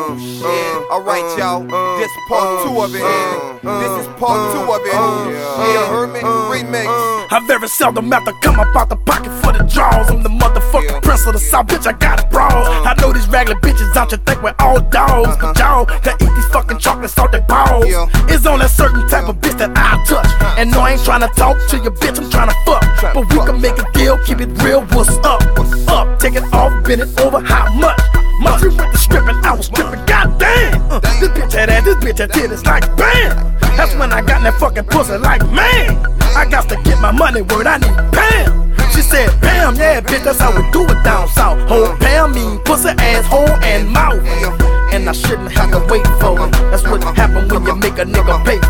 Alright, y'all, this part 2 of it. This is part 2 of it. Yeah, heard me? Remix. I very seldom have to come up out the pocket for the draws. I'm the motherfucking prince of the South, bitch, I got a brawl. I know these regular bitches out you think we're all dogs, but y'all can eat these fucking chocolates off their balls. It's only a certain type of bitch that I touch. And no, I ain't tryna talk to your bitch, I'm tryna fuck. But we can make a deal, keep it real, what's up? Up, take it off, bend it over, how much? You went to stripping, I was stripping, goddamn. This bitch had ass, this bitch had titties, like bam. That's when I got in that fucking pussy, like man. I got to get my money, word, I need bam. She said, bam, yeah, bitch, that's how we do it down south. Whole bam mean pussy, asshole, and mouth. And I shouldn't have to wait for it. That's what happen when you make a nigga pay